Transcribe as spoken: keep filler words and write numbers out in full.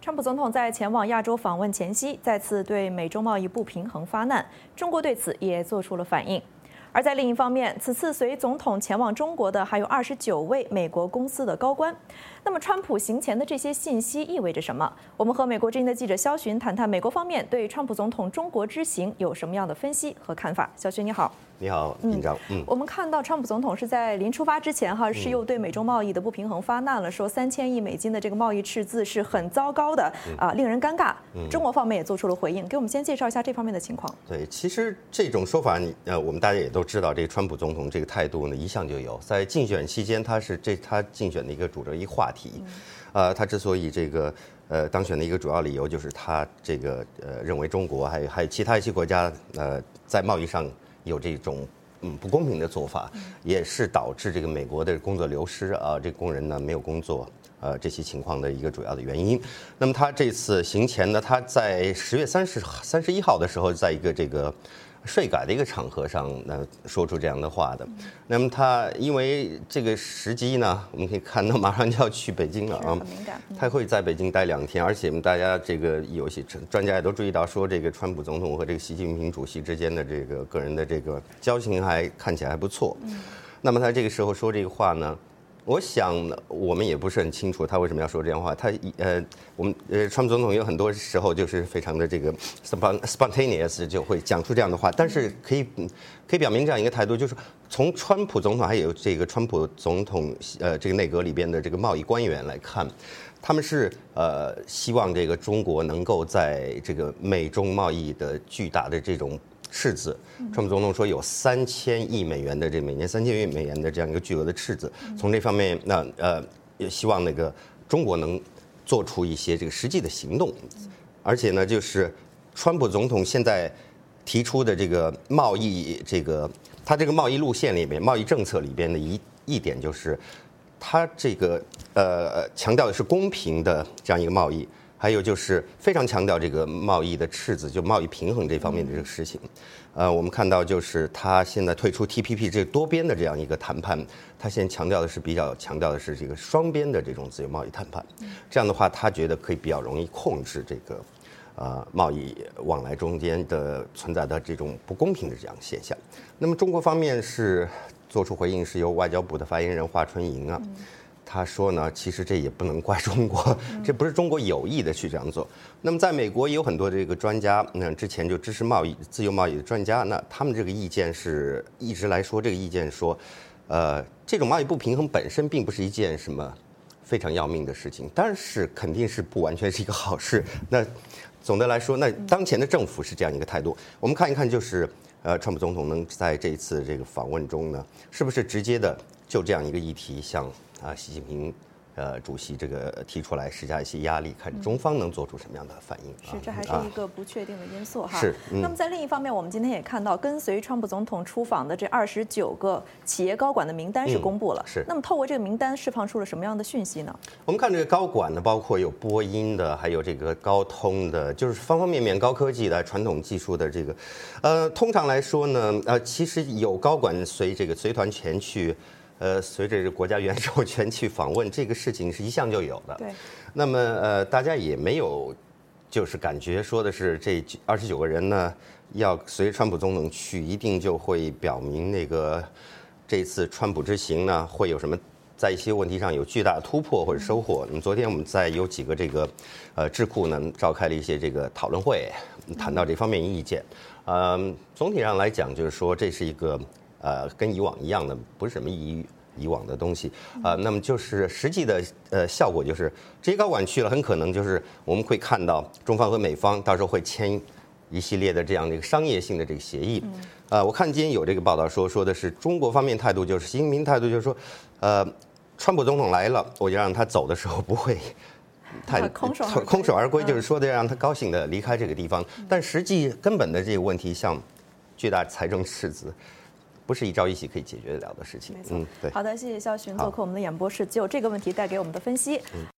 川普总统在前往亚洲访问前夕，再次对美中贸易不平衡发难，中国对此也做出了反应。而在另一方面，此次随总统前往中国的还有二十九位美国公司的高官。那么，川普行前的这些信息意味着什么？我们和美国之音的记者肖寻谈谈美国方面对川普总统中国之行有什么样的分析和看法。肖寻你好。 你好，尹章。 嗯，我们看到川普总统是在临出发之前哈，是又对美中贸易的不平衡发难了，说三千亿美金的这个贸易赤字是很糟糕的啊，令人尴尬。中国方面也做出了回应，给我们先介绍一下这方面的情况。 对，其实这种说法，呃，我们大家也都知道，这个川普总统这个态度呢，一向就有。在竞选期间，他是这他竞选的一个主轴一话题，呃，他之所以这个呃当选的一个主要理由，就是他这个呃认为中国还有还有其他一些国家呃在贸易上有这种。嗯，不公平的做法，也是导致这个美国的工作流失啊，这个工人呢没有工作，呃，这些情况的一个主要的原因。那么他这次行前呢，他在十月三十三十一号的时候，在一个这个税改的一个场合上呢，说出这样的话的。那么他因为这个时机呢，我们可以看到马上就要去北京了啊，他会在北京待两天，而且大家这个有些专家也都注意到说，这个川普总统和这个习近平主席之间的这个个人的这个交情还看起来还不错。那么他这个时候说这个话呢？我想我们也不是很清楚他为什么要说这样的话。他呃，我们呃，川普总统有很多时候就是非常的这个 spontaneous 就会讲出这样的话，但是可以可以表明这样一个态度，就是从川普总统还有这个川普总统呃这个内阁里边的这个贸易官员来看，他们是呃希望这个中国能够在这个美中贸易的巨大的这种赤字，川普总统说有三千亿美元的这每年三千亿美元的这样一个巨额的赤字，从这方面，那呃也希望那个中国能做出一些这个实际的行动，而且呢，就是川普总统现在提出的这个贸易这个他这个贸易路线里面，贸易政策里边的一一点就是，他这个呃强调的是公平的这样一个贸易。还有就是非常强调这个贸易的赤字，就贸易平衡这方面的这个事情。呃，我们看到就是他现在退出 T P P 这多边的这样一个谈判，他现在强调的是比较强调的是这个双边的这种自由贸易谈判。这样的话，他觉得可以比较容易控制这个呃贸易往来中间的存在的这种不公平的这样现象。那么中国方面是做出回应，是由外交部的发言人华春莹啊。他说呢，其实这也不能怪中国，这不是中国有意的去这样做。那么在美国也有很多这个专家，那之前就支持贸易自由贸易的专家，那他们这个意见是一直来说，这个意见说，呃，这种贸易不平衡本身并不是一件什么非常要命的事情，但是肯定是不完全是一个好事。那总的来说，那当前的政府是这样一个态度。我们看一看，就是呃，川普总统能在这次这个访问中呢，是不是直接的就这样一个议题向啊，习近平，呃，主席这个提出来施加一些压力，看中方能做出什么样的反应。 是，这还是一个不确定的因素哈。 是。 那么在另一方面，我们今天也看到，跟随川普总统出访的这二十九个企业高管的名单是公布了。 是。 那么透过这个名单释放出了什么样的讯息呢？ 我们看这个高管呢，包括有波音的，还有这个高通的，就是方方面面高科技的、传统技术的这个，呃，通常来说呢，呃，其实有高管随这个随团前去。呃，随着这国家元首前去访问，这个事情是一向就有的。 对。 那么呃，大家也没有，就是感觉说的是这二十九个人呢，要随川普总统去，一定就会表明那个这次川普之行呢会有什么在一些问题上有巨大的突破或者收获。那么昨天我们在有几个这个呃智库呢召开了一些这个讨论会，谈到这方面意见。嗯，总体上来讲，就是说这是一个。呃，跟以往一样的，不是什么以以往的东西啊、呃。那么就是实际的呃效果，就是这些高管去了，很可能就是我们会看到中方和美方到时候会签一系列的这样的一个商业性的这个协议。呃，我看今天有这个报道说，说的是中国方面态度，就是习近平态度就是说，呃，川普总统来了，我就让他走的时候不会。太空手空手而归，就是说的让他高兴的离开这个地方。但实际根本的这个问题，像巨大财政赤字。不是一朝一夕可以解决得了的事情。 没错，嗯，对。好的，谢谢肖寻做客我们的演播室，就这个问题带给我们的分析。嗯